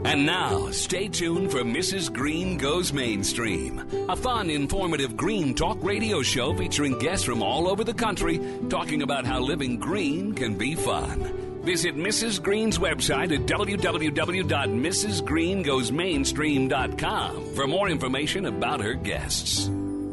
And now, stay tuned for Mrs. Green Goes Mainstream, a fun, informative green talk radio show featuring guests from all over the country talking about how living green can be fun. Visit Mrs. Green's website at www.mrsgreengoesmainstream.com for more information about her guests.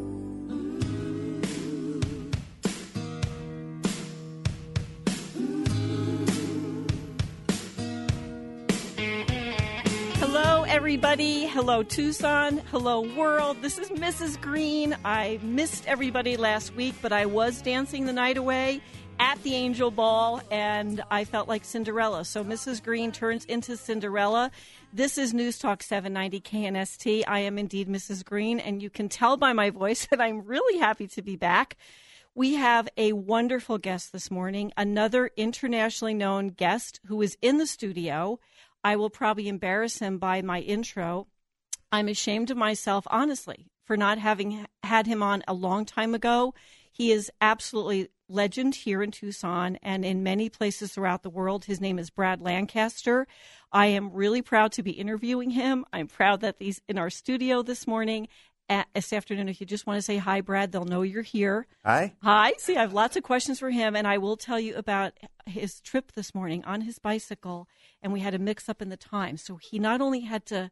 Everybody. Hello, Tucson. Hello, world. This is Mrs. Green. I missed everybody last week, but I was dancing the night away at the Angel Ball, and I felt like Cinderella. So Mrs. Green turns into Cinderella. This is News Talk 790 KNST. I am indeed Mrs. Green, and you can tell by my voice that I'm really happy to be back. We have a wonderful guest this morning, another internationally known guest who is in the studio. I will probably embarrass him by my intro. I'm ashamed of myself, honestly, for not having had him on a long time ago. He is absolutely legend here in Tucson and in many places throughout the world. His name is Brad Lancaster. I am really proud to be interviewing him. I'm proud that he's in our studio this morning. This afternoon, if you just want to say hi, Brad, they'll know you're here. Hi. Hi. See, I have lots of questions for him, and I will tell you about his trip this morning on his bicycle, and we had a mix-up in the time. So he not only had to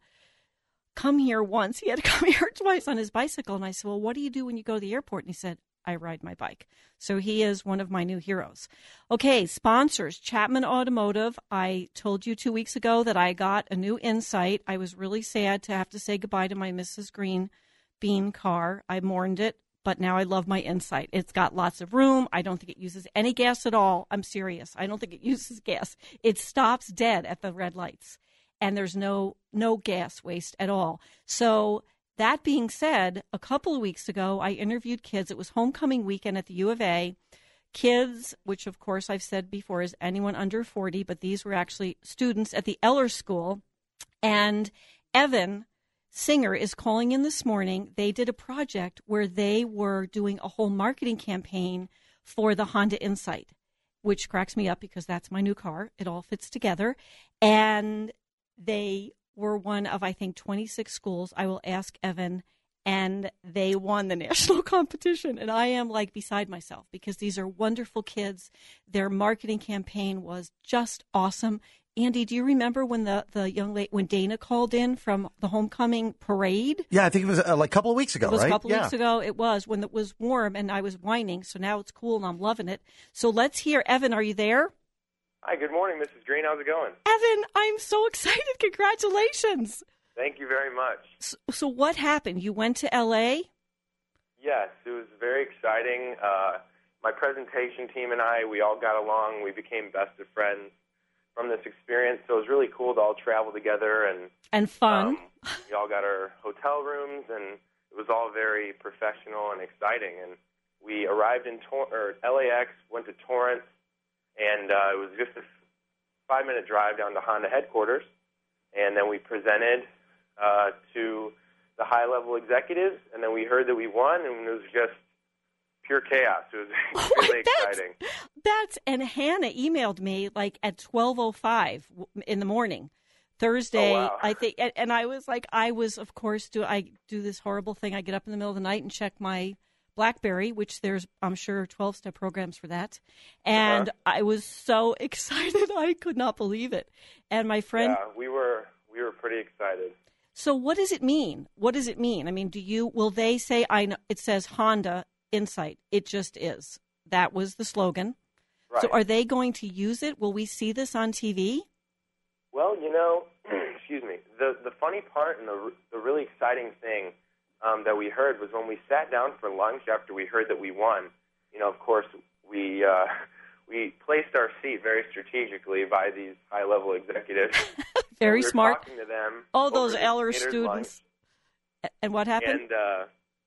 come here once, he had to come here twice on his bicycle. And I said, well, what do you do when you go to the airport? And he said, I ride my bike. So he is one of my new heroes. Okay, sponsors, Chapman Automotive. I told you 2 weeks ago that I got a new Insight. I was really sad to have to say goodbye to my Mrs. Green Bean car. I mourned it, but now I love my Insight. It's got lots of room. I don't think it uses any gas at all. I'm serious. I don't think it uses gas. It stops dead at the red lights, and there's no gas waste at all. So that being said, a couple of weeks ago, I interviewed kids. It was homecoming weekend at the U of A. Kids, which of course I've said before is anyone under 40, but these were actually students at the Eller School. And Evan Singer is calling in this morning. They did a project where they were doing a whole marketing campaign for the Honda Insight, which cracks me up because that's my new car. It all fits together. And they were one of, I think, 26 schools. I will ask Evan, and they won the national competition. And I am like beside myself because these are wonderful kids. Their marketing campaign was just awesome. Andy, do you remember when the young lady, when Dana called in from the homecoming parade? Yeah, I think it was like a couple of weeks ago, right? It was a couple of weeks ago. It was when it was warm and I was whining. So now it's cool and I'm loving it. So let's hear. Evan, are you there? Hi, good morning, Mrs. Green. How's it going? Evan, I'm so excited. Congratulations. Thank you very much. So what happened? You went to L.A.? Yes, it was very exciting. My presentation team and I, we all got along. We became best of friends from this experience. So it was really cool to all travel together. And fun. We all got our hotel rooms, and it was all very professional and exciting. And we arrived in LAX, went to Torrance, and it was just a 5-minute drive down to Honda headquarters. And then we presented to the high-level executives, and then we heard that we won, and it was just pure chaos. It was really exciting. And Hannah emailed me like at 12:05 in the morning, Thursday. Oh, wow. I think, and I was like, of course, I do this horrible thing. I get up in the middle of the night and check my BlackBerry, which there's, I'm sure, 12-step programs for that. And I was so excited. I could not believe it. And my friend... Yeah, we were pretty excited. So what does it mean? What does it mean? I mean, will they say, I know, it says Honda Insight. It just is. That was the slogan. Right. So are they going to use it? Will we see this on TV? Well, excuse me, the funny part and the really exciting thing that we heard was when we sat down for lunch after we heard that we won, of course, we placed our seat very strategically by these high-level executives. Very we were smart. Talking to them. Oh, those Eller students. Lunch. And what happened? And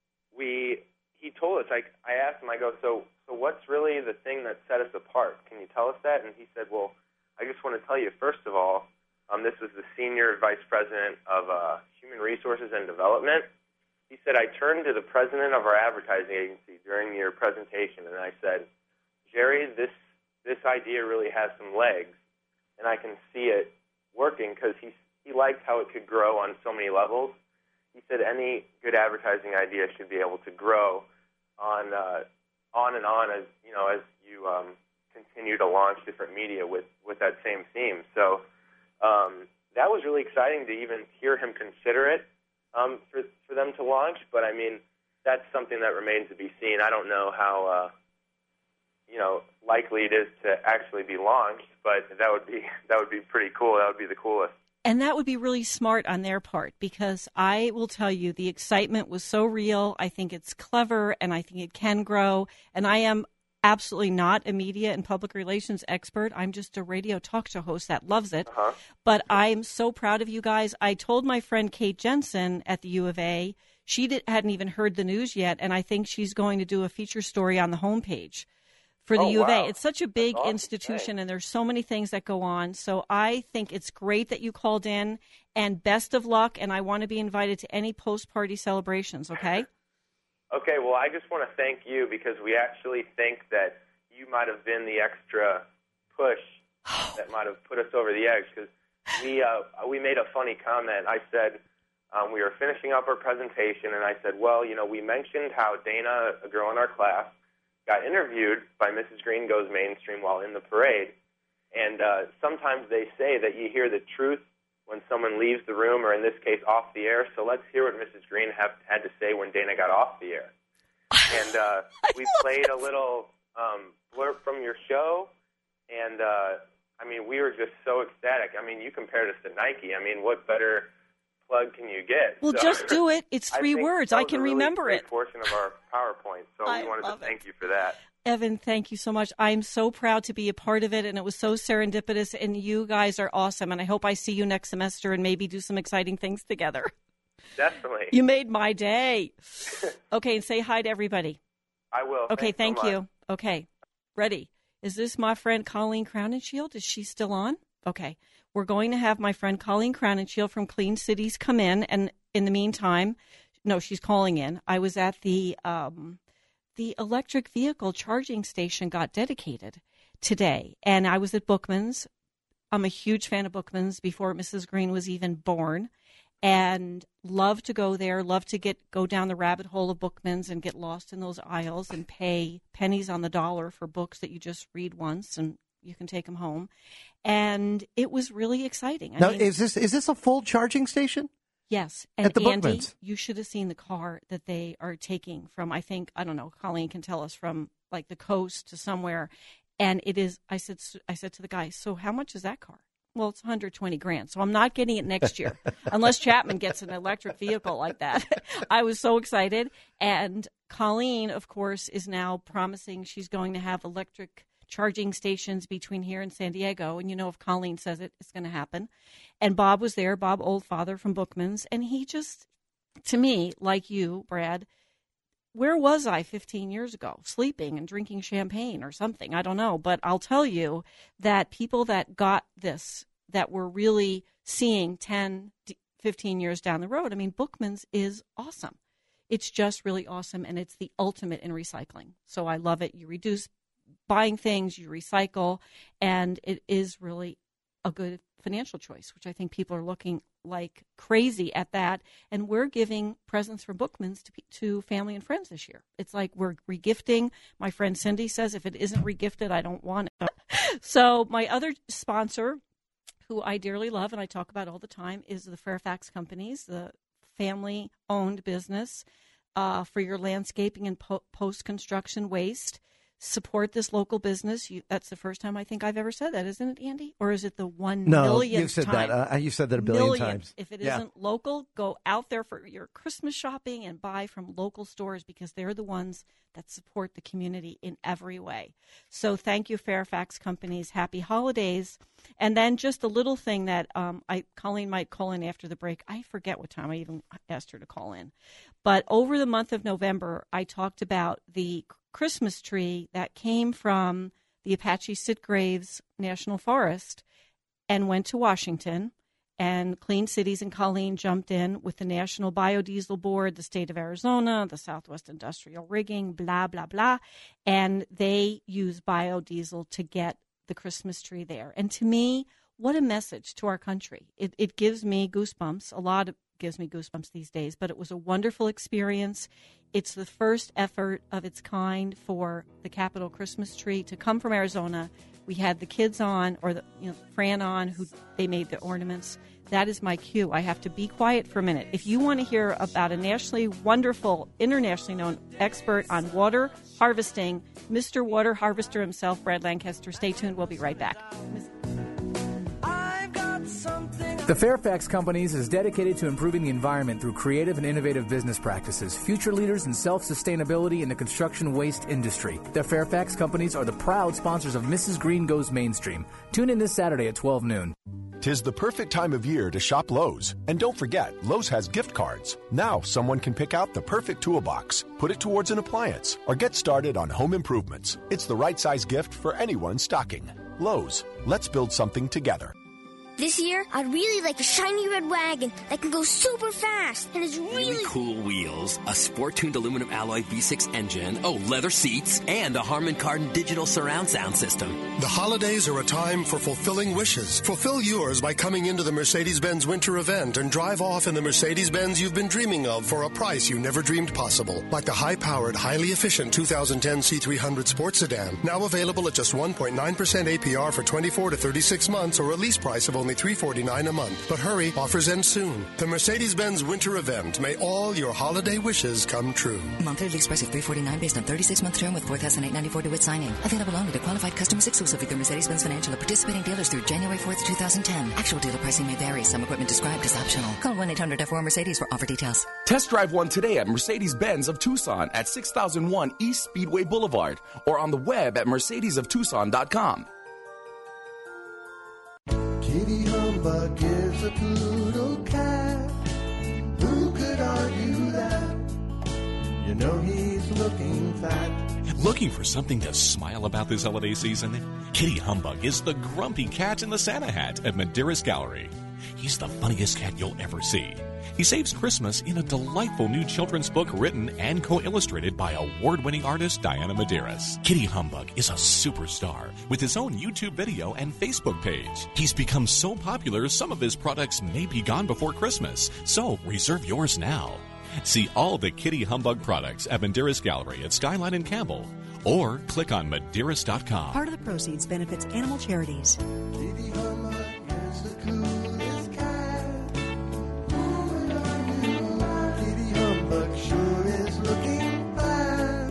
he told us, I asked him, I go, so what's really the thing that set us apart? Can you tell us that? And he said, well, I just want to tell you, first of all, this was the Senior Vice President of Human Resources and Development. He said, I turned to the president of our advertising agency during your presentation, and I said, Jerry, this idea really has some legs, and I can see it working, because he liked how it could grow on so many levels. He said any good advertising idea should be able to grow on and on as you continue to launch different media with that same theme. So that was really exciting to even hear him consider it for them to launch. But I mean, that's something that remains to be seen. I don't know how likely it is to actually be launched, but that would be pretty cool. That would be the coolest. And that would be really smart on their part, because I will tell you the excitement was so real. I think it's clever, and I think it can grow. And I am absolutely not a media and public relations expert. I'm just a radio talk show host that loves it. Uh-huh. But I'm so proud of you guys. I told my friend Kate Jensen at the U of A, she hadn't even heard the news yet, and I think she's going to do a feature story on the homepage for the U of A. It's such a big institution, and there's so many things that go on. So I think it's great that you called in, and best of luck, and I want to be invited to any post-party celebrations, okay? Okay, well, I just want to thank you, because we actually think that you might have been the extra push that might have put us over the edge, because we made a funny comment. I said we were finishing up our presentation, and I said, well, we mentioned how Dana, a girl in our class, got interviewed by Mrs. Green Goes Mainstream while in the parade, and sometimes they say that you hear the truth when someone leaves the room, or in this case, off the air. So let's hear what Mrs. Green had to say when Dana got off the air. And we played a little blurb from your show, and we were just so ecstatic. You compared us to Nike. What better plug can you get? Well, just do it. It's 3 words. I can remember it. That was a really great portion of our PowerPoint, so we wanted to thank you for that. Evan, thank you so much. I'm so proud to be a part of it, and it was so serendipitous, and you guys are awesome, and I hope I see you next semester and maybe do some exciting things together. Definitely. You made my day. Okay, and say hi to everybody. I will. Okay, thank so you. Okay, ready. Is this my friend Colleen Crowninshield? Is she still on? Okay. We're going to have my friend Colleen Crowninshield from Clean Cities come in, and in the meantime, no, she's calling in. I was at the electric vehicle charging station got dedicated today, and I was at Bookman's. I'm a huge fan of Bookman's before Mrs. Green was even born, and love to go there, love to go down the rabbit hole of Bookman's and get lost in those aisles and pay pennies on the dollar for books that you just read once and you can take them home. And it was really exciting. Now, is this a full charging station? Yes. And at the Andy, Bookman's. You should have seen the car that they are taking from, I don't know, Colleen can tell us, from like the coast to somewhere. And it is, I said to the guy, so how much is that car? Well, it's $120,000. So I'm not getting it next year unless Chapman gets an electric vehicle like that. I was so excited. And Colleen, of course, is now promising she's going to have electric charging stations between here and San Diego. And if Colleen says it, it's going to happen. And Bob was there, Bob Oldfather from Bookman's. And he just, to me, like you, Brad, where was I 15 years ago? Sleeping and drinking champagne or something. I don't know. But I'll tell you that people that got this, that were really seeing 10, 15 years down the road, Bookman's is awesome. It's just really awesome. And it's the ultimate in recycling. So I love it. You reduce buying things, you recycle, and it is really a good financial choice, which I think people are looking like crazy at that. And we're giving presents from Bookman's to family and friends this year. It's like we're regifting. My friend Cindy says if it isn't regifted, I don't want it. So my other sponsor, who I dearly love and I talk about all the time, is the Fairfax Companies, the family-owned business for your landscaping and post-construction waste. Support this local business. That's the first time I think I've ever said that, isn't it, Andy? Or is it the 1 millionth you've said time? That. You said that a billion times. If it isn't local, go out there for your Christmas shopping and buy from local stores, because they're the ones that support the community in every way. So thank you, Fairfax Companies. Happy holidays. And then just a little thing that Colleen might call in after the break. I forget what time I even asked her to call in. But over the month of November, I talked about the Christmas tree that came from the Apache Sitgraves National Forest and went to Washington, and Clean Cities and Colleen jumped in with the National Biodiesel Board, the state of Arizona, the Southwest Industrial Rigging, blah, blah, blah, and they use biodiesel to get the Christmas tree there. And to me, what a message to our country. It gives me goosebumps. A lot of gives me goosebumps these days, but it was a wonderful experience. It's the first effort of its kind for the Capitol Christmas tree to come from Arizona. We had the kids on, or Fran on, who they made the ornaments. That is my cue. I have to be quiet for a minute. If you want to hear about a nationally wonderful, internationally known expert on water harvesting, Mr. Water Harvester himself, Brad Lancaster, stay tuned. We'll be right back. The Fairfax Companies is dedicated to improving the environment through creative and innovative business practices, future leaders in self-sustainability in the construction waste industry. The Fairfax Companies are the proud sponsors of Mrs. Green Goes Mainstream. Tune in this Saturday at 12 noon. 'Tis the perfect time of year to shop Lowe's. And don't forget, Lowe's has gift cards. Now someone can pick out the perfect toolbox, put it towards an appliance, or get started on home improvements. It's the right size gift for anyone stocking. Lowe's, let's build something together. This year, I'd really like a shiny red wagon that can go super fast and is really cool wheels, a sport-tuned aluminum alloy V6 engine, leather seats, and a Harman Kardon digital surround sound system. The holidays are a time for fulfilling wishes. Fulfill yours by coming into the Mercedes-Benz winter event and drive off in the Mercedes-Benz you've been dreaming of for a price you never dreamed possible. Like the high-powered, highly efficient 2010 C300 Sport Sedan, now available at just 1.9% APR for 24 to 36 months or a lease price of only $349 a month. But hurry, offers end soon. The Mercedes-Benz winter event. May all your holiday wishes come true. Monthly lease price of $349 based on 36-month term with $4,894 due at signing. Available only to qualified customers exclusively through Mercedes-Benz Financial or participating dealers through January 4th, 2010. Actual dealer pricing may vary. Some equipment described as optional. Call 1-800-F4-MERCEDES for offer details. Test drive one today at Mercedes-Benz of Tucson at 6001 East Speedway Boulevard or on the web at mercedesoftucson.com. Kitty Humbug is a poodle cat. Who could argue that? You know he's looking fat. Looking for something to smile about this holiday season? Kitty Humbug is the grumpy cat in the Santa hat at Medeiros Gallery. He's the funniest cat you'll ever see. He saves Christmas in a delightful new children's book written and co-illustrated by award-winning artist Diana Medeiros. Kitty Humbug is a superstar with his own YouTube video and Facebook page. He's become so popular, some of his products may be gone before Christmas, so reserve yours now. See all the Kitty Humbug products at Medeiros Gallery at Skyline and Campbell, or click on Medeiros.com. Part of the proceeds benefits animal charities. Kitty Humbug is the coolest cat. Kitty Humbug sure is looking fat.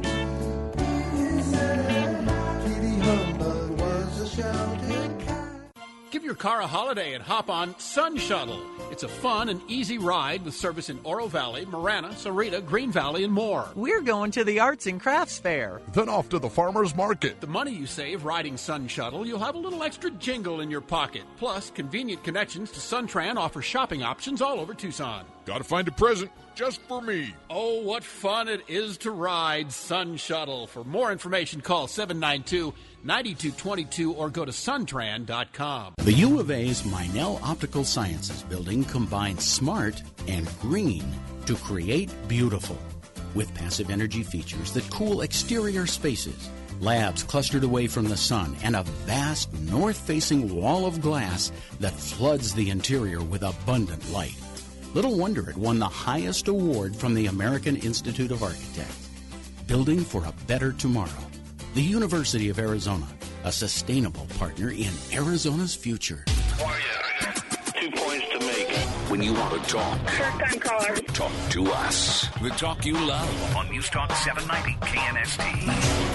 Kitty Humbug was a shouted cat. Give your car a holiday and hop on Sun Shuttle. It's a fun and easy ride with service in Oro Valley, Marana, Sarita, Green Valley, and more. We're going to the Arts and Crafts Fair. Then off to the farmer's market. The money you save riding Sun Shuttle, you'll have a little extra jingle in your pocket. Plus, convenient connections to Suntran offer shopping options all over Tucson. Gotta find a present just for me. Oh, what fun it is to ride Sun Shuttle. For more information, call 792-9222 or go to suntran.com. The U of A's Meinel Optical Sciences building combines smart and green to create beautiful. With passive energy features that cool exterior spaces, labs clustered away from the sun, and a vast north-facing wall of glass that floods the interior with abundant light. Little wonder it won the highest award from the American Institute of Architects. Building for a better tomorrow. The University of Arizona, a sustainable partner in Arizona's future. Oh, yeah. 2 points to make. When you want to talk. First-time caller. Talk to us. The talk you love. On News Talk 790 KNST.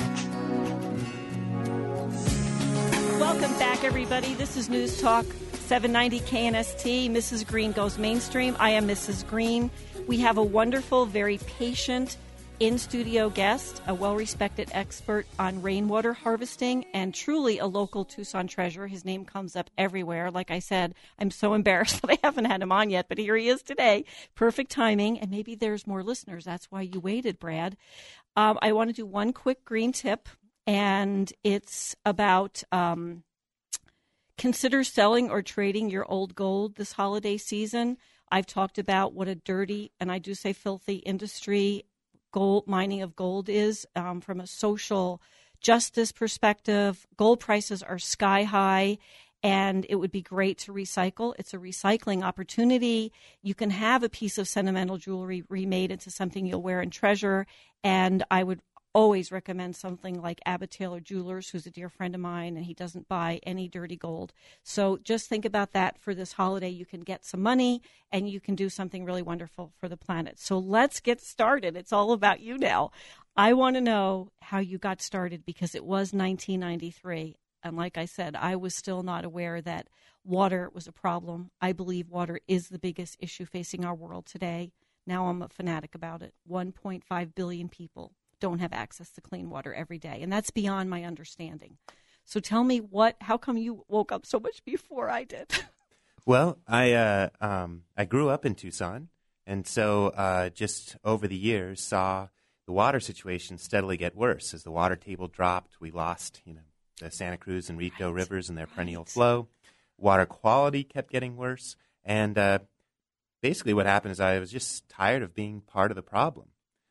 Welcome back, everybody. This is News Talk 790 KNST. Mrs. Green Goes Mainstream. I am Mrs. Green. We have a wonderful, very patient in-studio guest, a well-respected expert on rainwater harvesting and truly a local Tucson treasure. His name comes up everywhere. Like I said, I'm so embarrassed that I haven't had him on yet, but here he is today. Perfect timing, and maybe there's more listeners. That's why you waited, Brad. I want to do one quick green tip, and it's about consider selling or trading your old gold this holiday season. I've talked about what a dirty, and I do say filthy, industry gold mining of gold is from a social justice perspective. Gold prices are sky high, and it would be great to recycle. It's a recycling opportunity. You can have a piece of sentimental jewelry remade into something you'll wear and treasure, and I would always recommend something like Abbott Taylor Jewelers, who's a dear friend of mine, and he doesn't buy any dirty gold. So just think about that for this holiday. You can get some money, and you can do something really wonderful for the planet. So let's get started. It's all about you now. I want to know how you got started, because it was 1993. And like I said, I was still not aware that water was a problem. I believe water is the biggest issue facing our world today. Now I'm a fanatic about it. 1.5 billion people don't have access to clean water every day, and that's beyond my understanding. So tell me, how come you woke up so much before I did? Well, I grew up in Tucson, and so just over the years saw the water situation steadily get worse. As the water table dropped, we lost, the Santa Cruz and Rico rivers and their perennial flow. Water quality kept getting worse, and basically what happened is I was just tired of being part of the problem.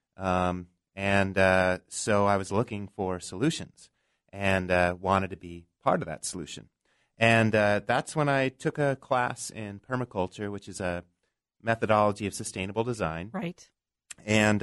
So I was looking for solutions and wanted to be part of that solution. And that's when I took a class in permaculture, which is a methodology of sustainable design. Right. And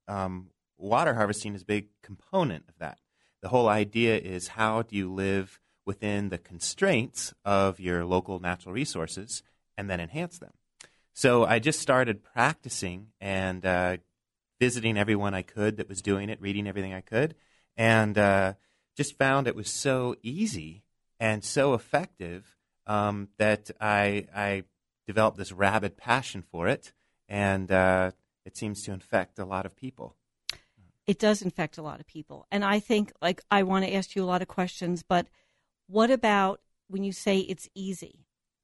water harvesting is a big component of that. The whole idea is, how do you live within the constraints of your local natural resources and then enhance them? So I just started practicing and visiting everyone I could that was doing it, reading everything I could, and just found it was so easy and so effective that I developed this rabid passion for it, and it seems to infect a lot of people. It does infect a lot of people. And I think, I want to ask you a lot of questions, but what about when you say it's easy?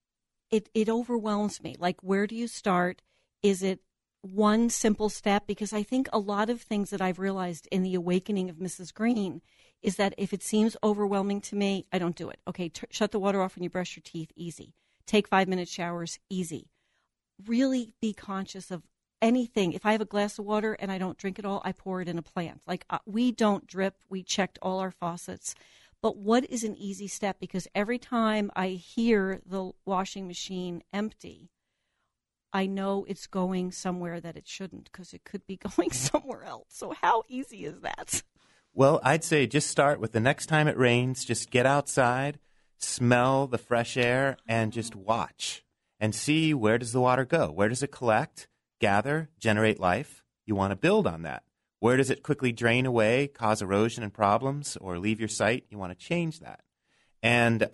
It overwhelms me. Where do you start? Is it one simple step? Because I think a lot of things that I've realized in the awakening of Mrs. Green is that if it seems overwhelming to me, I don't do it. Okay, shut the water off when you brush your teeth, easy. Take 5-minute showers, easy. Really be conscious of anything. If I have a glass of water and I don't drink it all, I pour it in a plant. We don't drip. We checked all our faucets. But what is an easy step? Because every time I hear the washing machine empty, I know it's going somewhere that it shouldn't, because it could be going somewhere else. So how easy is that? Well, I'd say just start with the next time it rains, just get outside, smell the fresh air, and just watch and see, where does the water go? Where does it collect, gather, generate life? You want to build on that. Where does it quickly drain away, cause erosion and problems, or leave your site? You want to change that. And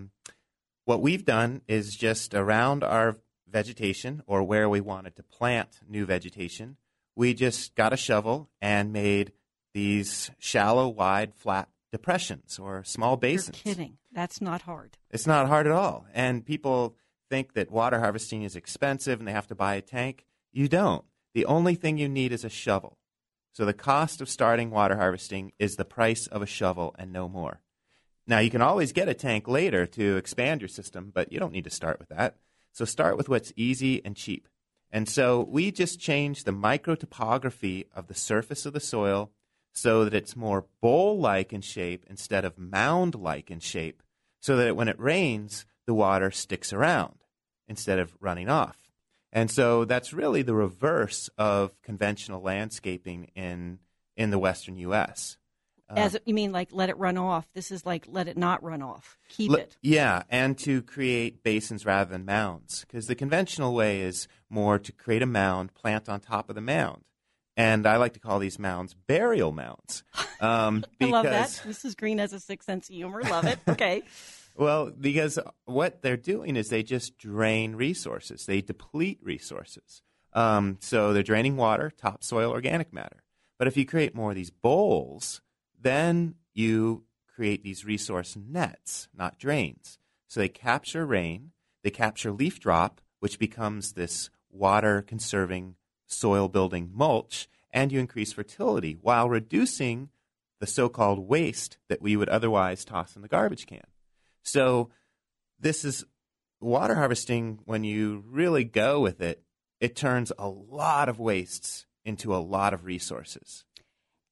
what we've done is just around our vegetation, or where we wanted to plant new vegetation, we just got a shovel and made these shallow, wide, flat depressions or small basins. You're kidding. That's not hard. It's not hard at all. And people think that water harvesting is expensive and they have to buy a tank. You don't. The only thing you need is a shovel. So the cost of starting water harvesting is the price of a shovel and no more. Now, you can always get a tank later to expand your system, but you don't need to start with that. So start with what's easy and cheap. And so we just changed the microtopography of the surface of the soil so that it's more bowl-like in shape instead of mound-like in shape, so that when it rains, the water sticks around instead of running off. And so that's really the reverse of conventional landscaping in the western U.S. As you mean, let it run off. This is let it not run off. Keep it. Yeah, and to create basins rather than mounds, because the conventional way is more to create a mound, plant on top of the mound. And I like to call these mounds burial mounds. I love that. Mrs. Green has a sick sense of humor. Love it. Okay. Well, because what they're doing is they just drain resources. They deplete resources. So they're draining water, topsoil, organic matter. But if you create more of these bowls, then you create these resource nets, not drains. So they capture rain, they capture leaf drop, which becomes this water-conserving, soil-building mulch, and you increase fertility while reducing the so-called waste that we would otherwise toss in the garbage can. So this is water harvesting. When you really go with it, it turns a lot of wastes into a lot of resources.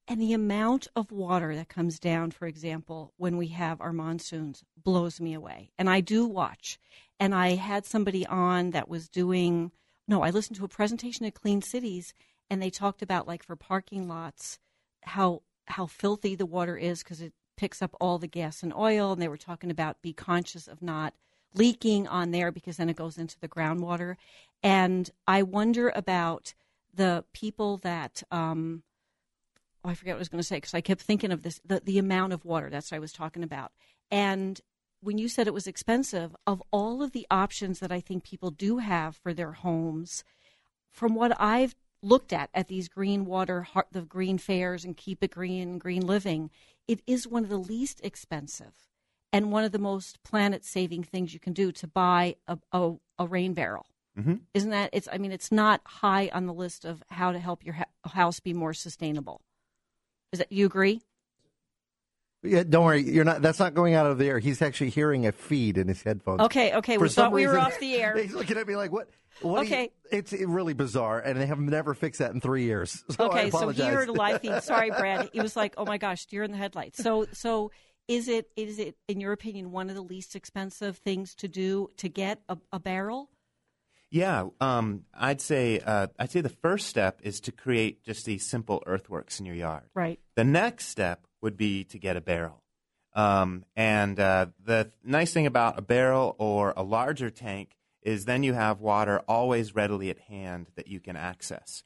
And the amount of water that comes down, for example, when we have our monsoons blows me away. And I do watch. And I had somebody on that was I listened to a presentation at Clean Cities, and they talked about, like, for parking lots, how filthy the water is because it picks up all the gas and oil. And they were talking about be conscious of not leaking on there because then it goes into the groundwater. And I wonder about the people that I forget what I was going to say because I kept thinking of this, the amount of water. That's what I was talking about. And when you said it was expensive, of all of the options that I think people do have for their homes, from what I've looked at these green water, the green fairs and Keep It Green, Green Living, it is one of the least expensive and one of the most planet-saving things you can do to buy a rain barrel. Mm-hmm. Isn't that? It's not high on the list of how to help your house be more sustainable. You agree? Yeah, don't worry. You're not. That's not going out of the air. He's actually hearing a feed in his headphones. Okay. We thought we were off the air. He's looking at me like, "What?" Okay. It's really bizarre, and they have never fixed that in 3 years. So I apologize. So he heard a live feed. Sorry, Brad. He was like, "Oh my gosh, deer in the headlights." So is it in your opinion one of the least expensive things to do to get a barrel? Yeah, I'd say the first step is to create just these simple earthworks in your yard. Right. The next step would be to get a barrel. And the nice thing about a barrel or a larger tank is then you have water always readily at hand that you can access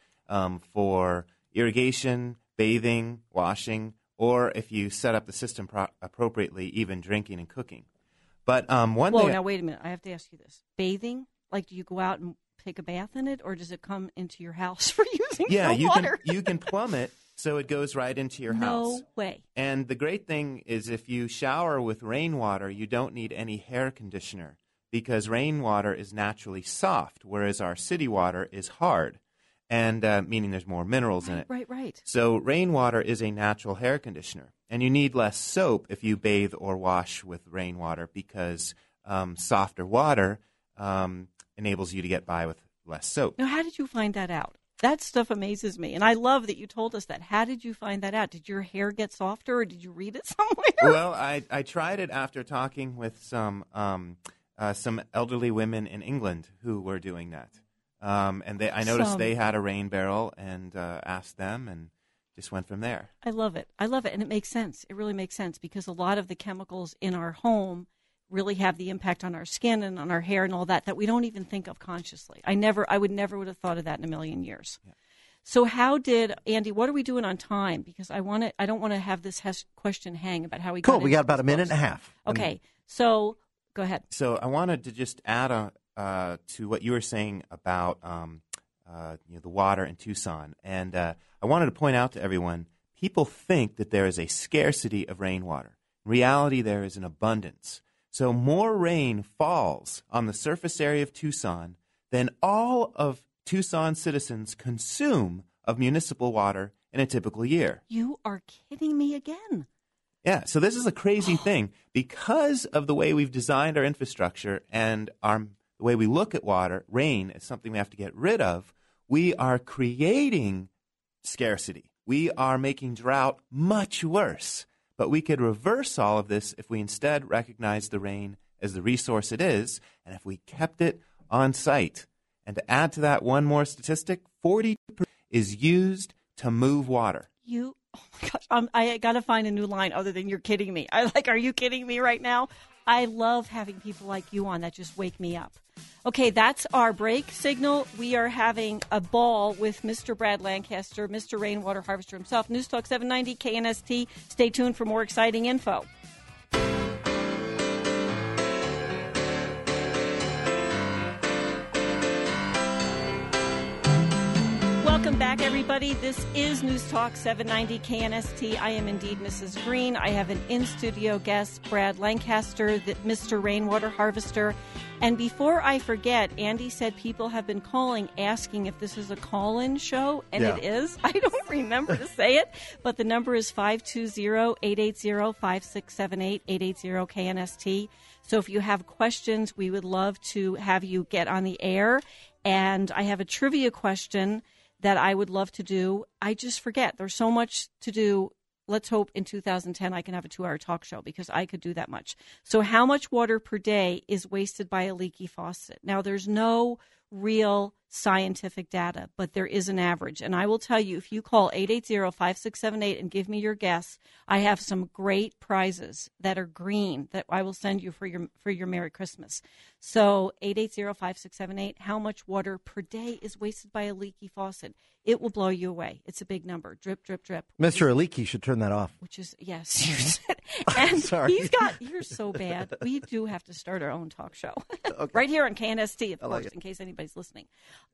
for irrigation, bathing, washing, or if you set up the system appropriately, even drinking and cooking. But one thing. Now wait a minute. I have to ask you this: bathing. Like, do you go out and take a bath in it, or does it come into your house for using? Yeah, water? you can plumb it so it goes right into your house. No way. And the great thing is, if you shower with rainwater, you don't need any hair conditioner because rainwater is naturally soft, whereas our city water is hard, and meaning there's more minerals in it. Right. So rainwater is a natural hair conditioner, and you need less soap if you bathe or wash with rainwater because softer water enables you to get by with less soap. Now, how did you find that out? That stuff amazes me, and I love that you told us that. How did you find that out? Did your hair get softer, or did you read it somewhere? Well, I tried it after talking with some elderly women in England who were doing that, and I noticed they had a rain barrel and asked them, and just went from there. I love it, and it makes sense. It really makes sense because a lot of the chemicals in our home really have the impact on our skin and on our hair and all that we don't even think of consciously. I would never have thought of that in a million years. Yeah. So how did, Andy, what are we doing on time? Because I don't want to have this question hang about how we got Cool, we got about a minute and a half. Okay, so go ahead. So I wanted to just add to what you were saying about the water in Tucson. And I wanted to point out to everyone, people think that there is a scarcity of rainwater. In reality, there is an abundance. So more rain falls on the surface area of Tucson than all of Tucson citizens consume of municipal water in a typical year. You are kidding me again. Yeah, so this is a crazy thing. Because of the way we've designed our infrastructure and the way we look at water, rain is something we have to get rid of, we are creating scarcity. We are making drought much worse. But we could reverse all of this if we instead recognize the rain as the resource it is, and if we kept it on site. And to add to that one more statistic, 40% is used to move water. Oh my gosh, I got to find a new line other than "you're kidding me." Are you kidding me right now? I love having people like you on that just wake me up. Okay, that's our break signal. We are having a ball with Mr. Brad Lancaster, Mr. Rainwater Harvester himself. News Talk 790 KNST. Stay tuned for more exciting info. Welcome back, everybody. This is News Talk 790 KNST. I am indeed Mrs. Green. I have an in-studio guest, Brad Lancaster, Mr. Rainwater Harvester. And before I forget, Andy said people have been calling asking if this is a call-in show, and It is. I don't remember to say it, but the number is 520-880-5678, 880-KNST. So if you have questions, we would love to have you get on the air. And I have a trivia question that I would love to do. I just forget. There's so much to do. Let's hope in 2010 I can have a 2-hour talk show because I could do that much. So how much water per day is wasted by a leaky faucet? Now, there's no real scientific data, but there is an average. And I will tell you, if you call 880-5678 and give me your guess, I have some great prizes that are green that I will send you for your Merry Christmas. So 880-5678, how much water per day is wasted by a leaky faucet? It will blow you away. It's a big number. Drip, drip, drip. Mr. Aliki should turn that off. Which is, yes. And sorry. you're so bad. We do have to start our own talk show. Okay. Right here on KNST, of course, in case anybody's listening.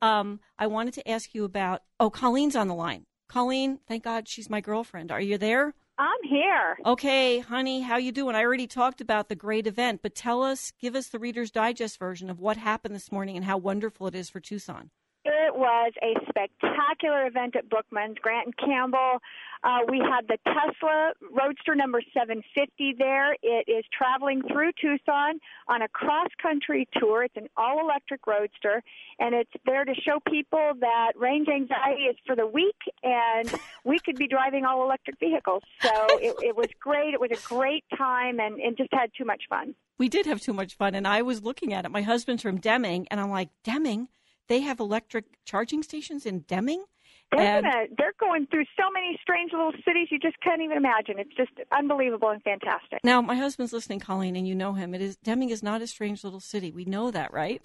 I wanted to ask you about, Colleen's on the line. Colleen, thank God she's my girlfriend. Are you there? I'm here. Okay, honey, how you doing? I already talked about the great event, but give us the Reader's Digest version of what happened this morning and how wonderful it is for Tucson. It was a spectacular event at Bookman's. Grant and Campbell. We had the Tesla Roadster number 750 there. It is traveling through Tucson on a cross-country tour. It's an all-electric roadster, and it's there to show people that range anxiety is for the weak, and we could be driving all-electric vehicles. So it was great. It was a great time, and just had too much fun. We did have too much fun, and I was looking at it. My husband's from Deming, and I'm like, Deming? They have electric charging stations in Deming? They're going through so many strange little cities you just can't even imagine. It's just unbelievable and fantastic. Now, my husband's listening, Colleen, and you know him. Deming is not a strange little city. We know that, right?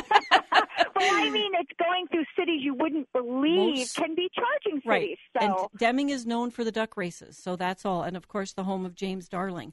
Well, I mean, it's going through cities you wouldn't believe can be charging cities. Right. So. And Deming is known for the duck races, so that's all. And, of course, the home of James Darling.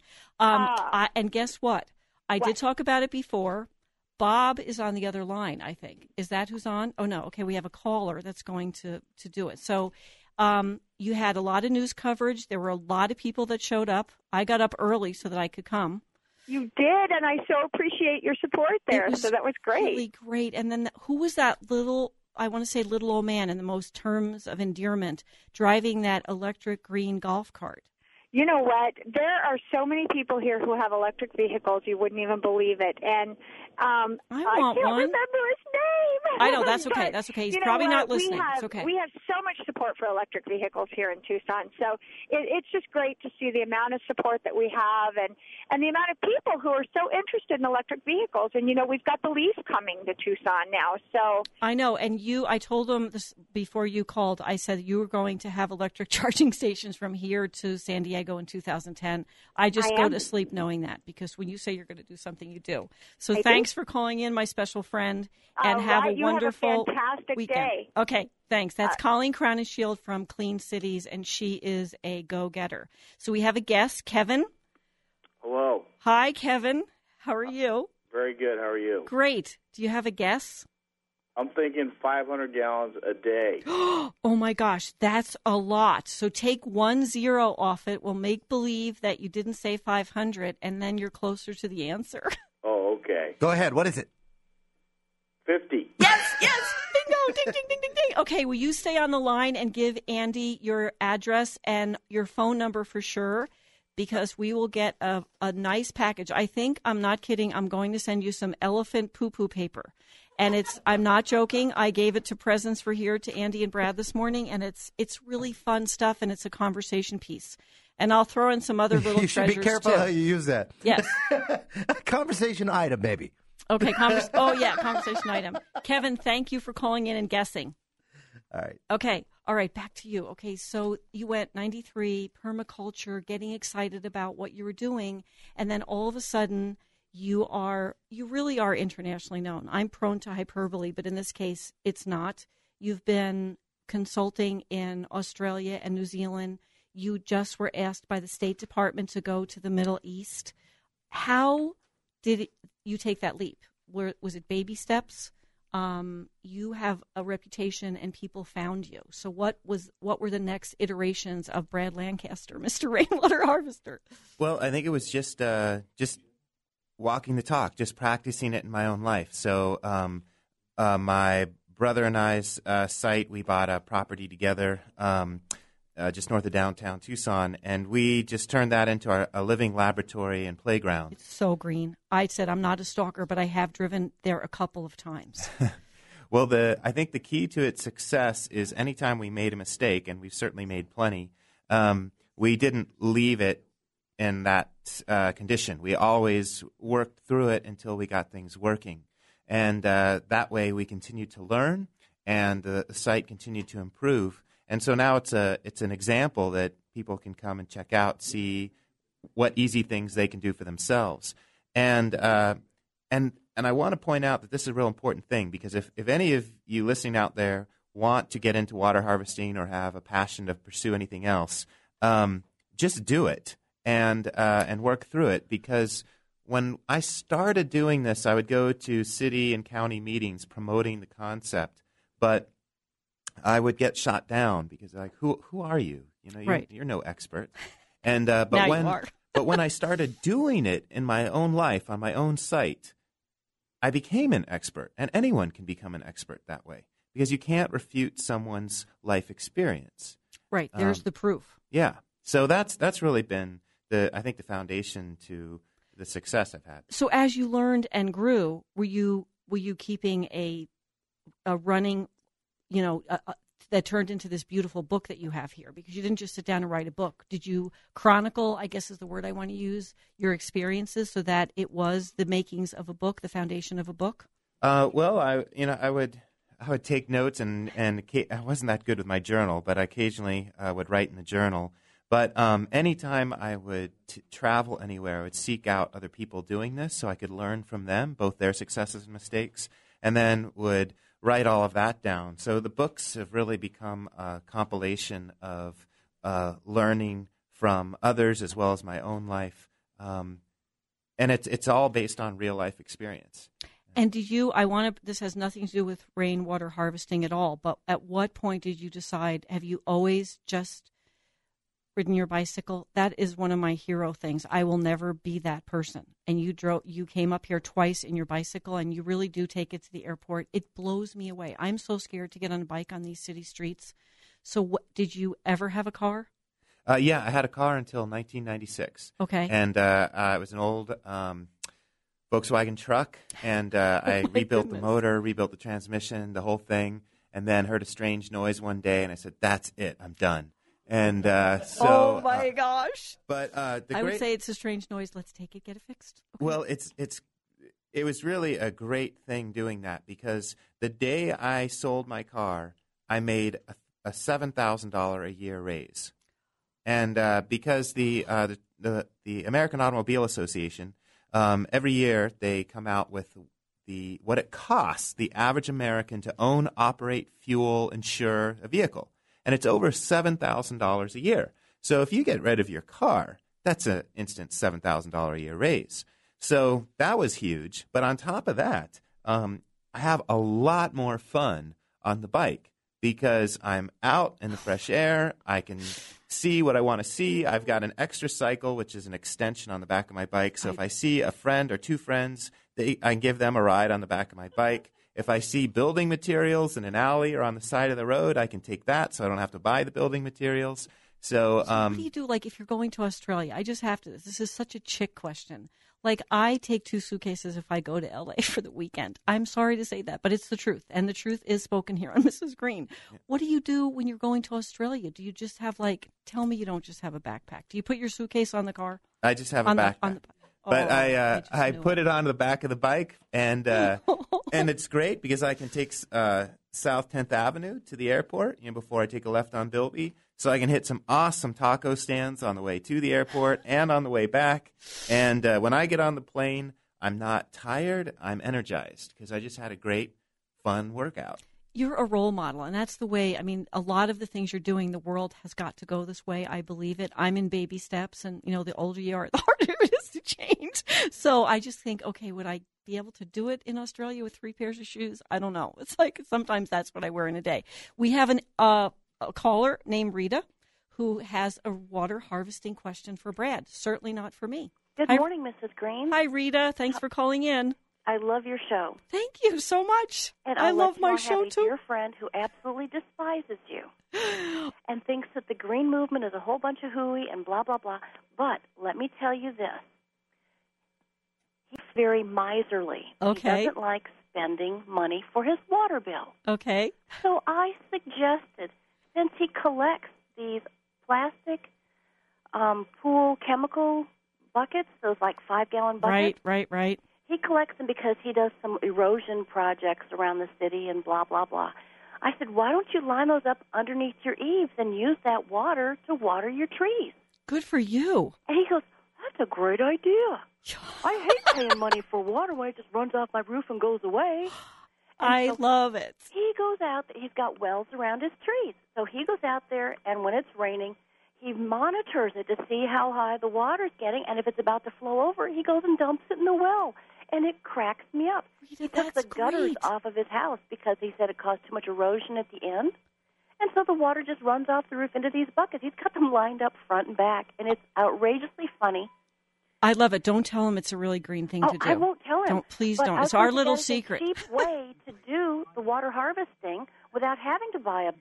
And guess what? I did talk about it before. Bob is on the other line, I think. Is that who's on? Oh, no. Okay, we have a caller that's going to do it. So you had a lot of news coverage. There were a lot of people that showed up. I got up early so that I could come. You did, and I so appreciate your support there. So that was great. Really great. And then who was that little old man in the most terms of endearment driving that electric green golf cart? You know what? There are so many people here who have electric vehicles, you wouldn't even believe it. And I can't remember his name. I know, that's okay. That's okay. He's probably not listening. It's okay. We have so much support for electric vehicles here in Tucson. So it's just great to see the amount of support that we have and the amount of people who are so interested in electric vehicles. And, we've got the lease coming to Tucson now. So I know. And I told them this before you called, I said you were going to have electric charging stations from here to San Diego in 2010. I just go to sleep knowing that because when you say you're going to do something, you do. So thanks for calling in, my special friend, and have a wonderful fantastic weekend. Day. Okay, thanks. That's Colleen Crowninshield from Clean Cities, and she is a go-getter. So we have a guest, Kevin. Hello. Hi, Kevin. How are you? Very good. How are you? Great. Do you have a guess? I'm thinking 500 gallons a day. Oh, my gosh. That's a lot. So take 1 0 off it. We'll make believe that you didn't say 500, and then you're closer to the answer. Oh, okay. Go ahead. What is it? 50. Yes. Bingo. Ding, ding, ding, ding, ding. Okay, will you stay on the line and give Andy your address and your phone number for sure? Because we will get a nice package. I think, I'm not kidding, I'm going to send you some elephant poo-poo paper. And I'm not joking. I gave it to Presents for Here to Andy and Brad this morning, and it's really fun stuff, and it's a conversation piece. And I'll throw in some other little treasures, You should be careful how you use that. Yes. Conversation item, maybe. Okay, conversation item. Kevin, thank you for calling in and guessing. All right. Okay. All right, back to you. Okay, so you went 93, permaculture, getting excited about what you were doing, and then all of a sudden you really are internationally known. I'm prone to hyperbole, but in this case, it's not. You've been consulting in Australia and New Zealand. You just were asked by the State Department to go to the Middle East. How did you take that leap? Was it baby steps? You have a reputation and people found you. So what were the next iterations of Brad Lancaster, Mr. Rainwater Harvester? Well, I think it was just walking the talk, just practicing it in my own life. So my brother and I's site, we bought a property together just north of downtown Tucson, and we just turned that into a living laboratory and playground. It's so green. I said I'm not a stalker, but I have driven there a couple of times. Well, I think the key to its success is anytime we made a mistake, and we've certainly made plenty, we didn't leave it in that condition. We always worked through it until we got things working. And that way we continued to learn, and the site continued to improve. And so now it's an example that people can come and check out, see what easy things they can do for themselves. And I want to point out that this is a real important thing, because if any of you listening out there want to get into water harvesting or have a passion to pursue anything else, just do it and work through it. Because when I started doing this, I would go to city and county meetings promoting the concept, but I would get shot down because like, who are you? You're no expert. And but now when you are. but when I started doing it in my own life on my own site, I became an expert, and anyone can become an expert that way because you can't refute someone's life experience. Right. There's the proof. Yeah. So that's really been I think the foundation to the success I've had. So as you learned and grew, were you keeping a running, that turned into this beautiful book that you have here? Because you didn't just sit down and write a book. Did you chronicle, I guess is the word I want to use, your experiences so that it was the makings of a book, the foundation of a book? Well, I would take notes, and I wasn't that good with my journal, but I occasionally would write in the journal. But anytime I would travel anywhere, I would seek out other people doing this so I could learn from them, both their successes and mistakes, and then would write all of that down. So the books have really become a compilation of learning from others as well as my own life, and it's all based on real life experience. And this has nothing to do with rainwater harvesting at all, but at what point did you decide, have you always just ridden your bicycle? That is one of my hero things. I will never be that person. And you came up here twice in your bicycle, and you really do take it to the airport. It blows me away. I'm so scared to get on a bike on these city streets. So did you ever have a car? Yeah, I had a car until 1996. Okay. And it was an old Volkswagen truck, and I rebuilt the motor, rebuilt the transmission, the whole thing, and then heard a strange noise one day, and I said, that's it, I'm done. And oh my gosh! But I would say it's a strange noise. Let's take it, get it fixed. Okay. Well, it was really a great thing doing that, because the day I sold my car, I made a $7,000 a year raise, and because the American Automobile Association every year they come out with what it costs the average American to own, operate, fuel, insure a vehicle. And it's over $7,000 a year. So if you get rid of your car, that's an instant $7,000 a year raise. So that was huge. But on top of that, I have a lot more fun on the bike because I'm out in the fresh air. I can see what I want to see. I've got an extra cycle, which is an extension on the back of my bike. So if I see a friend or two friends, I can give them a ride on the back of my bike. If I see building materials in an alley or on the side of the road, I can take that so I don't have to buy the building materials. So what do you do, like, if you're going to Australia? I just have to. This is such a chick question. Like, I take 2 suitcases if I go to L.A. for the weekend. I'm sorry to say that, but it's the truth. And the truth is spoken here on Mrs. Green. Yeah. What do you do when you're going to Australia? Do you just have, tell me you don't just have a backpack. Do you put your suitcase on the car? I just have a backpack. But I put it on the back of the bike, and and it's great because I can take South 10th Avenue to the airport before I take a left on Bilby. So I can hit some awesome taco stands on the way to the airport and on the way back. And when I get on the plane, I'm not tired. I'm energized because I just had a great, fun workout. You're a role model, and that's the way, a lot of the things you're doing, the world has got to go this way. I believe it. I'm in baby steps, and, the older you are, the harder it is to change. So I just think, okay, would I be able to do it in Australia with 3 pairs of shoes? I don't know. It's like sometimes that's what I wear in a day. We have a caller named Rita who has a water harvesting question for Brad. Certainly not for me. Good morning, Mrs. Green. Hi, Rita. Thanks for calling in. I love your show. Thank you so much. And I love my show, too. Your friend who absolutely despises you and thinks that the green movement is a whole bunch of hooey and blah, blah, blah. But let me tell you this. He's very miserly. Okay. He doesn't like spending money for his water bill. Okay. So I suggested, since he collects these plastic pool chemical buckets, those like 5-gallon buckets. Right. He collects them because he does some erosion projects around the city and blah, blah, blah. I said, why don't you line those up underneath your eaves and use that water to water your trees? Good for you. And he goes, that's a great idea. I hate paying money for water when it just runs off my roof and goes away. I love it. He goes out, he's got wells around his trees. So he goes out there, and when it's raining, he monitors it to see how high the water's getting, and if it's about to flow over, he goes and dumps it in the well. And it cracks me up. He took the gutters off of his house because he said it caused too much erosion at the end. And so the water just runs off the roof into these buckets. He's got them lined up front and back, and it's outrageously funny. I love it. Don't tell him it's a really green thing to do. I won't tell him. Please don't. It's our little secret. It's a cheap way to do the water harvesting without having to buy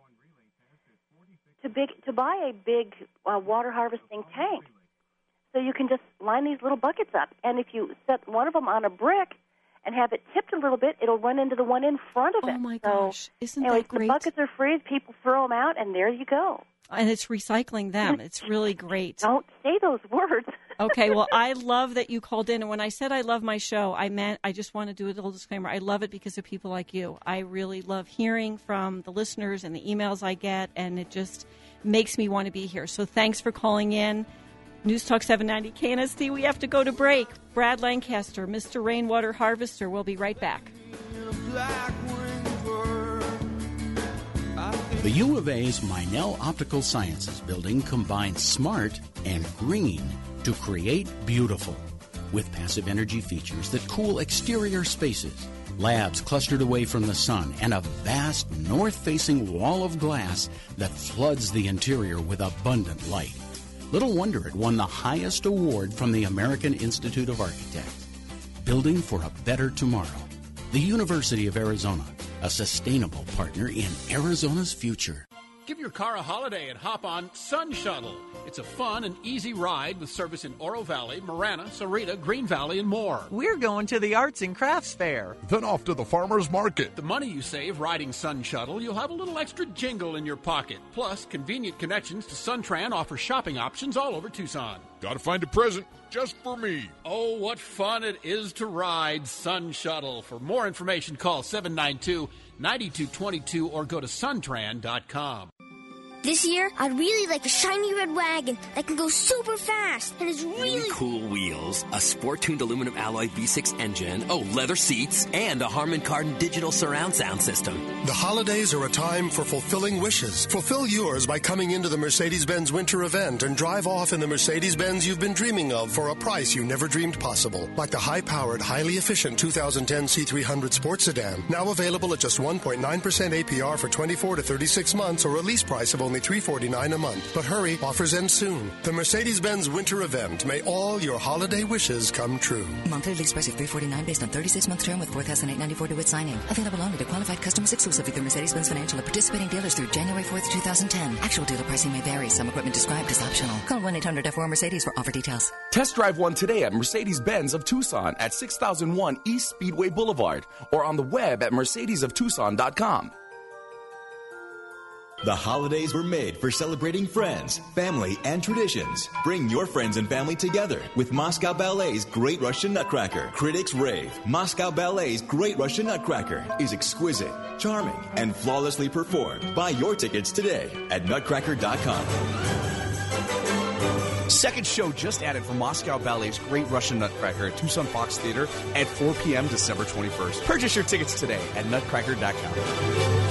a big water harvesting tank. So you can just line these little buckets up. And if you set one of them on a brick and have it tipped a little bit, it'll run into the one in front of it. Oh, my gosh. Isn't that great? The buckets are free. People throw them out, and there you go. And it's recycling them. It's really great. Don't say those words. Okay, well, I love that you called in. And when I said I love my show, I just want to do a little disclaimer. I love it because of people like you. I really love hearing from the listeners and the emails I get, and it just makes me want to be here. So thanks for calling in. News Talk 790 KNST. We have to go to break. Brad Lancaster, Mr. Rainwater Harvester. We'll be right back. The U of A's Minell Optical Sciences building combines smart and green to create beautiful. With passive energy features that cool exterior spaces, labs clustered away from the sun, and a vast north-facing wall of glass that floods the interior with abundant light. Little wonder it won the highest award from the American Institute of Architects. Building for a better tomorrow. The University of Arizona, a sustainable partner in Arizona's future. Give your car a holiday and hop on Sun Shuttle. It's a fun and easy ride with service in Oro Valley, Marana, Sarita, Green Valley, and more. We're going to the Arts and Crafts Fair. Then off to the farmer's market. The money you save riding Sun Shuttle, you'll have a little extra jingle in your pocket. Plus, convenient connections to Suntran offer shopping options all over Tucson. Gotta find a present just for me. Oh, what fun it is to ride Sun Shuttle. For more information, call 792-9222 or go to suntran.com. This year, I'd really like a shiny red wagon that can go super fast and is really cool wheels, a sport-tuned aluminum alloy V6 engine, leather seats, and a Harman Kardon digital surround sound system. The holidays are a time for fulfilling wishes. Fulfill yours by coming into the Mercedes-Benz winter event and drive off in the Mercedes-Benz you've been dreaming of for a price you never dreamed possible. Like the high-powered, highly efficient 2010 C300 Sport Sedan, now available at just 1.9% APR for 24 to 36 months or a lease price of only $349 a month. But hurry, offers end soon. The Mercedes-Benz winter event. May all your holiday wishes come true. Monthly lease price of $349 based on 36-month term with $4,894 due at signing. Available only to qualified customers exclusively through Mercedes-Benz Financial and participating dealers through January 4th, 2010. Actual dealer pricing may vary. Some equipment described as optional. Call 1-800-F4-MERCEDES for offer details. Test drive one today at Mercedes-Benz of Tucson at 6001 East Speedway Boulevard or on the web at mercedesoftucson.com. The holidays were made for celebrating friends, family, and traditions. Bring your friends and family together with Moscow Ballet's Great Russian Nutcracker. Critics rave. Moscow Ballet's Great Russian Nutcracker is exquisite, charming, and flawlessly performed. Buy your tickets today at nutcracker.com. Second show just added for Moscow Ballet's Great Russian Nutcracker at Tucson Fox Theater at 4 p.m. December 21st. Purchase your tickets today at nutcracker.com.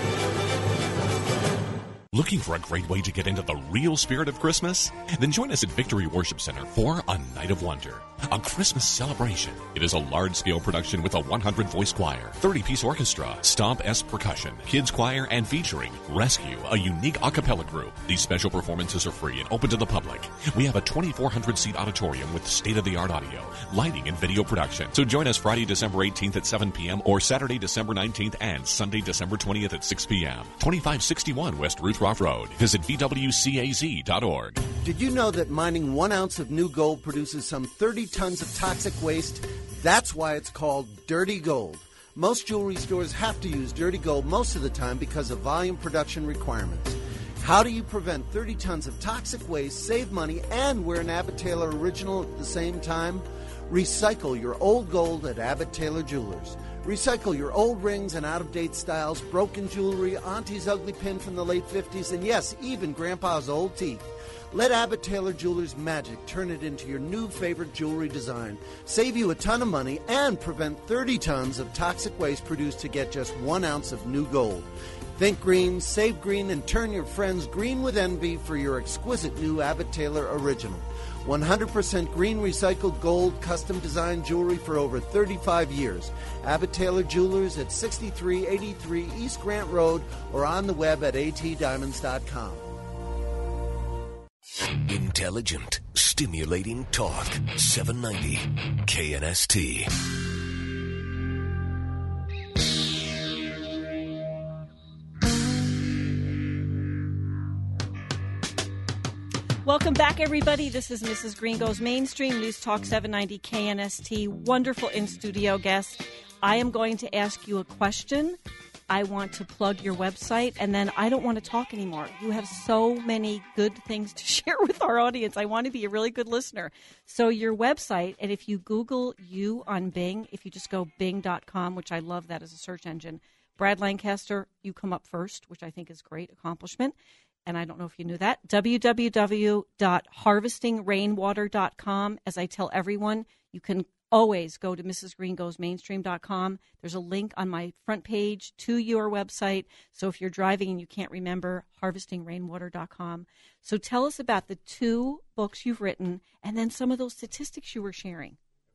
Looking for a great way to get into the real spirit of Christmas? Then join us at Victory Worship Center for A Night of Wonder, a Christmas celebration. It is a large-scale production with a 100-voice choir, 30-piece orchestra, Stomp S percussion, kids choir, and featuring Rescue, a unique a cappella group. These special performances are free and open to the public. We have a 2,400-seat auditorium with state-of-the-art audio, lighting, and video production. So join us Friday, December 18th at 7 p.m. or Saturday, December 19th and Sunday, December 20th at 6 p.m. 2561 West Ruth Road. Visit VWCAZ.org. Did you know that mining 1 ounce of new gold produces some 30 tons of toxic waste? That's why it's called dirty gold. Most jewelry stores have to use dirty gold most of the time because of volume production requirements. How do you prevent 30 tons of toxic waste, save money, and wear an Abbott Taylor original at the same time? Recycle your old gold at Abbott Taylor Jewelers. Recycle your old rings and out-of-date styles, broken jewelry, Auntie's ugly pin from the late 50s, and yes, even Grandpa's old teeth. Let Abbott Taylor Jewelers' magic turn it into your new favorite jewelry design. Save you a ton of money and prevent 30 tons of toxic waste produced to get just 1 ounce of new gold. Think green, save green, and turn your friends green with envy for your exquisite new Abbott Taylor Original. 100% green recycled gold custom designed jewelry for over 35 years. Abbott Taylor Jewelers at 6383 East Grant Road or on the web at atdiamonds.com. Intelligent, stimulating talk. 790 KNST. Welcome back, everybody. This is Mrs. Green Goes Mainstream News Talk 790 KNST. Wonderful in-studio guest. I am going to ask you a question. I want to plug your website, and then I don't want to talk anymore. You have so many good things to share with our audience. I want to be a really good listener. So your website, and if you Google you on Bing, if you just go bing.com, which I love that as a search engine, Brad Lancaster, you come up first, which I think is a great accomplishment. And I don't know if you knew that, www.harvestingrainwater.com. As I tell everyone, you can always go to mrsgreengoesmainstream.com. There's a link on my front page to your website. So if you're driving and you can't remember, harvestingrainwater.com. So tell us about the 2 books you've written and then some of those statistics you were sharing.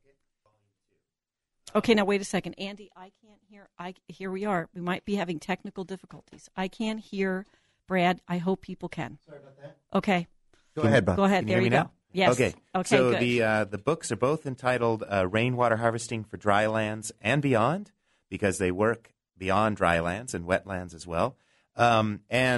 Okay, now wait a second. Andy, I can't hear. Here we are. We might be having technical difficulties. I can't hear Brad. I hope people can. Sorry about that. Okay. Go ahead, Bob. Go ahead. Can There you you hear me go. now? Yes. Okay. Okay, So good. the books are both entitled Rainwater Harvesting for Drylands and Beyond, because they work beyond drylands and wetlands as well. The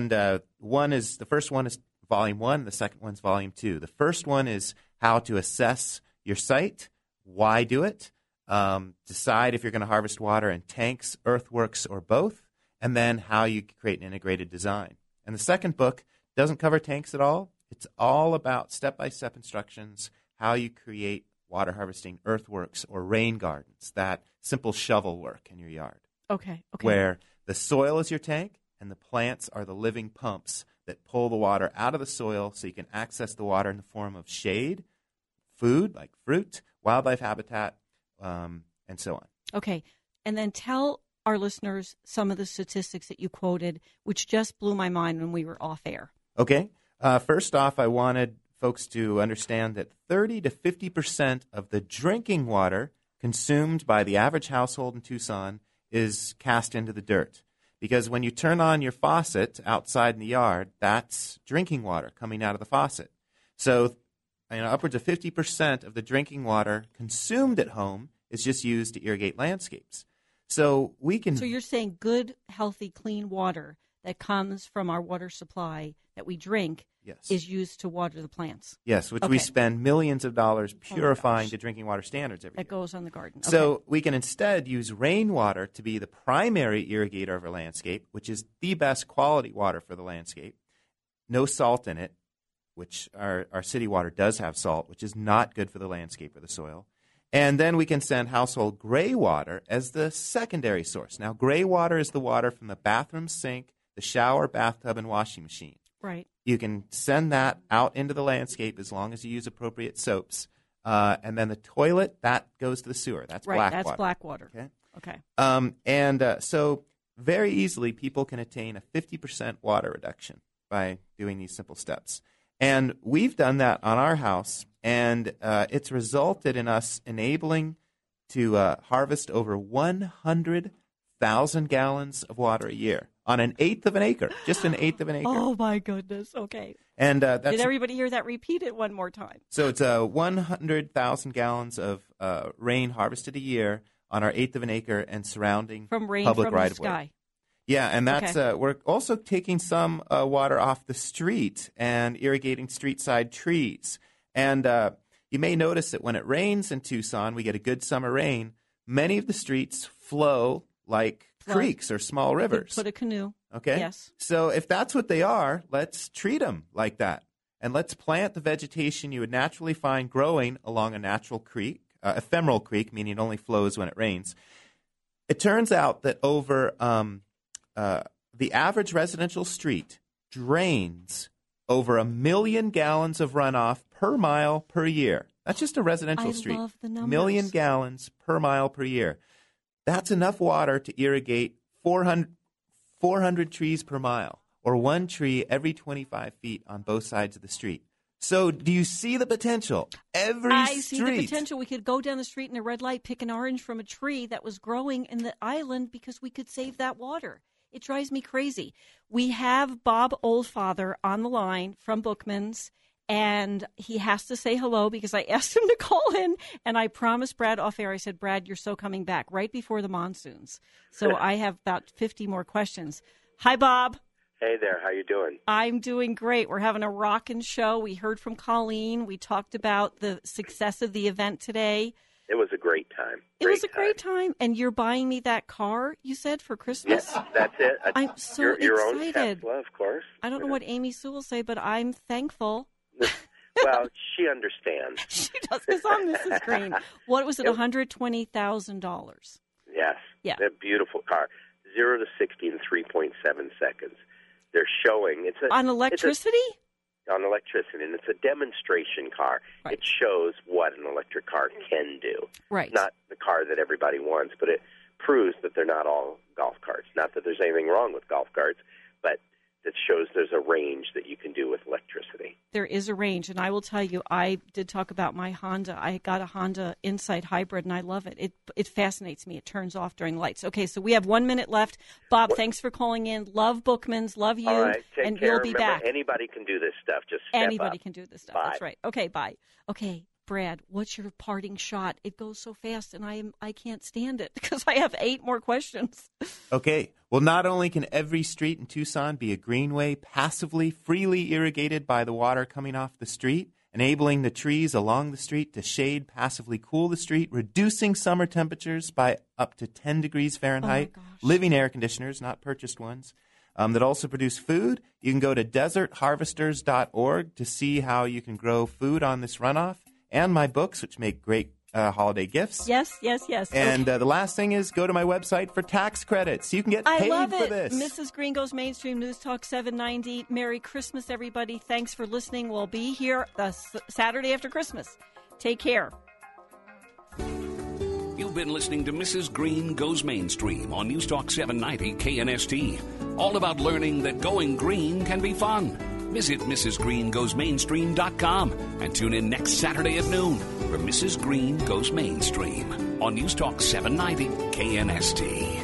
first one is Volume 1. The second one's Volume 2. The first one is how to assess your site, why do it, decide if you're going to harvest water in tanks, earthworks, or both, and then how you create an integrated design. And the second book doesn't cover tanks at all. It's all about step-by-step instructions, how you create water harvesting earthworks or rain gardens, that simple shovel work in your yard. Okay. Where the soil is your tank and the plants are the living pumps that pull the water out of the soil so you can access the water in the form of shade, food like fruit, wildlife habitat, and so on. Okay. And then tell our listeners some of the statistics that you quoted, which just blew my mind when we were off air. Okay. First off, I wanted folks to understand that 30 to 50% of the drinking water consumed by the average household in Tucson is cast into the dirt. Because when you turn on your faucet outside in the yard, that's drinking water coming out of the faucet. So upwards of 50% of the drinking water consumed at home is just used to irrigate landscapes. So you're saying good, healthy, clean water that comes from our water supply that we drink is used to water the plants. Yes, which we spend millions of dollars purifying to drinking water standards every year. That goes on the garden. Okay. So we can instead use rainwater to be the primary irrigator of our landscape, which is the best quality water for the landscape. No salt in it, which our city water does have salt, which is not good for the landscape or the soil. And then we can send household gray water as the secondary source. Now, gray water is the water from the bathroom sink, the shower, bathtub, and washing machine. Right. You can send that out into the landscape as long as you use appropriate soaps. And then the toilet, that goes to the sewer. That's black water. Right, that's black water. Okay. So very easily people can attain a 50% water reduction by doing these simple steps. And we've done that on our house, and it's resulted in us enabling to harvest over 100,000 gallons of water a year on an eighth of an acre, just an eighth of an acre. Oh, my goodness. Okay. And did everybody hear that? Repeat it one more time. So it's 100,000 gallons of rain harvested a year on our eighth of an acre and surrounding from rain public from right-of-way. The sky. Yeah, and that's we're also taking some water off the street and irrigating street-side trees. And you may notice that when it rains in Tucson, we get a good summer rain. Many of the streets flow like creeks or small rivers. Put a canoe. Okay? Yes. So if that's what they are, let's treat them like that. And let's plant the vegetation you would naturally find growing along a natural creek, ephemeral creek, meaning it only flows when it rains. It turns out that over the average residential street drains over 1 million gallons of runoff per mile per year. That's just a residential street. I love the numbers. 1 million gallons per mile per year. That's enough water to irrigate 400 trees per mile, or 1 tree every 25 feet on both sides of the street. So do you see the potential? I see the potential. We could go down the street in a red light, pick an orange from a tree that was growing in the island because we could save that water. It drives me crazy. We have Bob Oldfather on the line from Bookman's, and he has to say hello because I asked him to call in, and I promised Brad off air. I said, Brad, you're so coming back right before the monsoons. So I have about 50 more questions. Hi, Bob. Hey there. How you doing? I'm doing great. We're having a rockin' show. We heard from Colleen. We talked about the success of the event today. It was a great time. It was a great time. And you're buying me that car, you said, for Christmas? Yes, that's it. I'm so your excited. Own Tesla, of course. I don't know what Amy Sue will say, but I'm thankful. Well, she understands. She does, because I'm Mrs. Green. What was it, $120,000? Yes. Yeah. A beautiful car. 0 to 60 in 3.7 seconds. They're showing. On electricity? On electricity, and it's a demonstration car. Right. It shows what an electric car can do. Right. Not the car that everybody wants, but it proves that they're not all golf carts. Not that there's anything wrong with golf carts, but it shows there's a range that you can do with electricity. There is a range, and I will tell you, I did talk about my Honda. I got a Honda Insight Hybrid, and I love it. It fascinates me. It turns off during lights. Okay, so we have 1 minute left. Bob, thanks for calling in. Love Bookman's. Love you. All right, take and care. you'll be Remember, back. Anybody can do this stuff. Just step Anybody up. can do this stuff. Bye. That's right. Okay, bye. Okay, Brad, what's your parting shot? It goes so fast, and I can't stand it because I have 8 more questions. Okay. Well, not only can every street in Tucson be a greenway, passively, freely irrigated by the water coming off the street, enabling the trees along the street to shade, passively cool the street, reducing summer temperatures by up to 10 degrees Fahrenheit, living air conditioners, not purchased ones, that also produce food. You can go to desertharvesters.org to see how you can grow food on this runoff, and my books, which make great holiday gifts. Yes. And the last thing is go to my website for tax credits. You can get paid for this. Mrs. Green Goes Mainstream, News Talk 790. Merry Christmas, everybody. Thanks for listening. We'll be here the Saturday after Christmas. Take care. You've been listening to Mrs. Green Goes Mainstream on News Talk 790 KNST. All about learning that going green can be fun. Visit MrsGreenGoesMainstream.com and tune in next Saturday at noon for Mrs. Green Goes Mainstream on News Talk 790 KNST.